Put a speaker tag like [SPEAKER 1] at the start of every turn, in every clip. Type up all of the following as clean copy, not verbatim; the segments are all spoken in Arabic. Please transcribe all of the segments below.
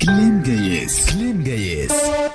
[SPEAKER 1] كلام جايز كلام جايز.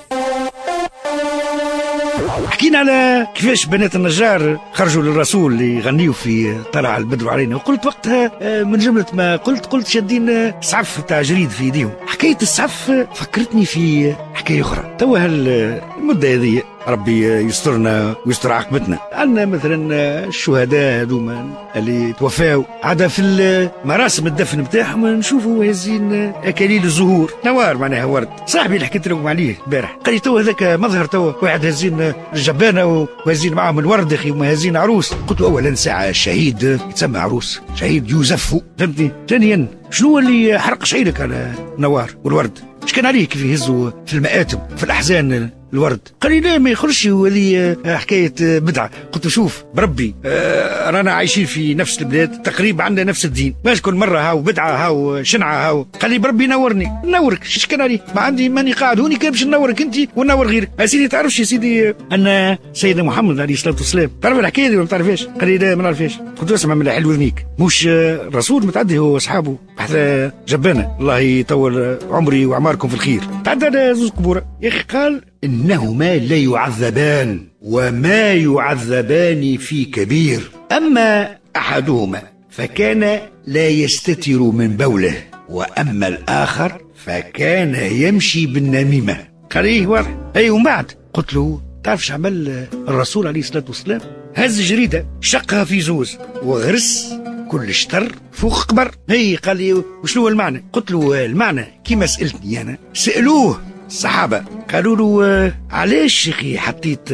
[SPEAKER 2] حكينا على كيفاش بنات النجار خرجوا للرسول اللي يغنيوا في طلع البدر علينا، وقلت وقتها من جملة ما قلت شادين سعف تاع جريد في يديهم. حكاية السعف فكرتني في حكاية أخرى. توا المدة هذه ربي يسترنا ويستر عاقبتنا. عندنا مثلا الشهداء هذوما اللي توفاوا عادة في مراسم الدفن بتاعهم نشوفوا هزين اكاليل الزهور نوار، معناها ورد. صاحبي اللي حكيت لكم عليه البارح قال لي تو هذاك مظهر، تو واحد هزين الجبانه وهزين معاهم الورد اخي، وما هزين عروس. قلت له اولا ساعه الشهيد يتسمى عروس، شهيد يوزف، فهمتني. ثانيا شنو اللي حرق شعيرك على نوار والورد؟ اش كان عليه كيف يهزوا في المآتم في الأحزان الورد؟ قال لي لا ما يخرجش، وهذه حكاية بدعة. قلت له شوف بربي رانا عايشين في نفس البلاد تقريبا، عندنا نفس الدين، باش كل مرة هاو بدعة هاو شنعة هاو. قال لي بربي نورني نورك، اش كان عليه؟ ما عندي ماني قاعد هوني كان باش نورك انت ونور غيرك. يا سيدي تعرفش يا سيدي ان سيدنا محمد عليه الصلاة والسلام، تعرف الحكاية دي ولا ما تعرفهاش؟ قال لي لا ما نعرفهاش. قلت له اسمع من حلو اذنيك، مش رسول متعدي هو واصحابه بحث جبانة، الله يطول عمري وعماركم في الخير، تعدى على زوج قبورة يا اخي. قال إنهما لا يعذبان وما يعذبان في كبير، أما أحدهما فكان لا يستتر من بوله، وأما الآخر فكان يمشي بالنميمة. قال إيه واضح. أي ومن بعد قلت له تعرفش عمل الرسول عليه الصلاة والسلام؟ هز جريدة شقها في زوز وغرس كل شطر فوق قبر. هي قال لي وشنو المعنى؟ قلت له المعنى كيما سألتني أنا، سألوه الصحابة قالوا له علاش يخي حطيت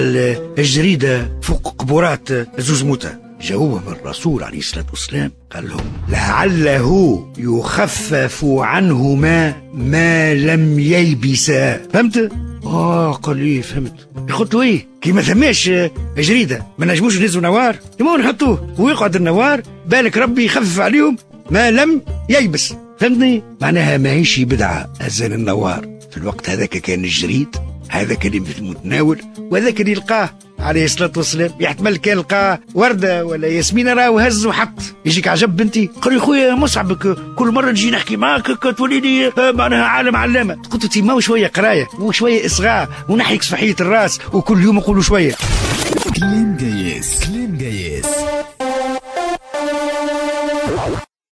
[SPEAKER 2] هالجريدة فوق قبورات زوز موتى؟ جاوبهم الرسول عليه الصلاة والسلام قال لهم لعله يخفف عنهما ما لم ييبسا. فهمت؟ قال لي فهمت. قلت له ايه كي ما ثماش جريدة ما نجموش نهزوا نوار، يما نحطوه ويقعد النوار، بالك ربي يخفف عليهم ما لم ييبس. فهمتني؟ معناها ماهيش بدعة أذان النوار في الوقت هذاك، كان الجريد هذا كان في المتناول، وهذاك اللي لقاه عليه الصلاة والسلام يحتمل كان لقاه وردة ولا ياسمين راه هز وحط. يجيك عجب بنتي؟ قال لي خويا مصعب كل مرة نجي نحكي معاك تولي لي معناها عالم علامة. قلت له تيما وشوية قراية وشوية إصغاء ونحيك صفحية الراس، وكل يوم نقولوا شوية.
[SPEAKER 1] كلام جايز كلام جايز.